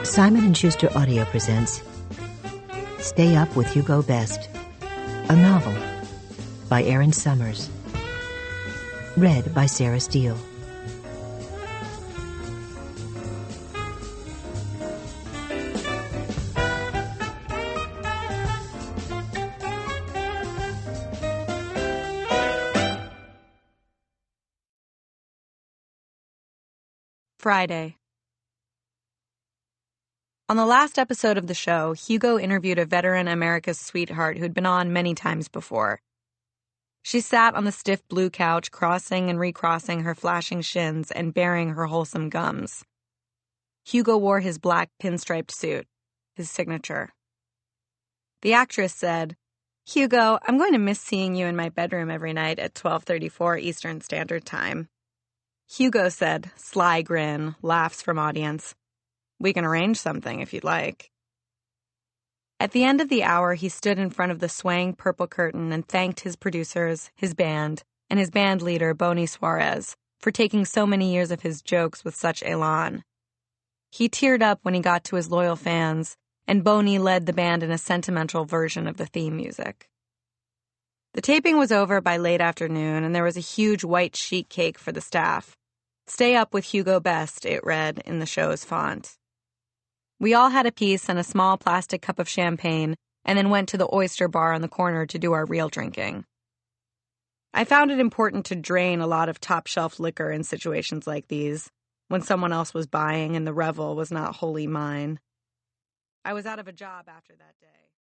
Simon & Schuster Audio presents Stay Up with Hugo Best, a novel by Aaron Summers. Read by Sarah Steele. Friday. On the last episode of the show, Hugo interviewed a veteran America's sweetheart who'd been on many times before. She sat on the stiff blue couch, crossing and recrossing her flashing shins and baring her wholesome gums. Hugo wore his black pinstriped suit, his signature. The actress said, "Hugo, I'm going to miss seeing you in my bedroom every night at 12:34 Eastern Standard Time." Hugo said, sly grin, laughs from audience, "We can arrange something if you'd like." At the end of the hour, he stood in front of the swaying purple curtain and thanked his producers, his band, and his band leader, Bonnie Suarez, for taking so many years of his jokes with such elan. He teared up when he got to his loyal fans, and Bonnie led the band in a sentimental version of the theme music. The taping was over by late afternoon, and there was a huge white sheet cake for the staff. "Stay up with Hugo Best," it read in the show's font. We all had a piece and a small plastic cup of champagne, and then went to the oyster bar on the corner to do our real drinking. I found it important to drain a lot of top-shelf liquor in situations like these, when someone else was buying and the revel was not wholly mine. I was out of a job after that day.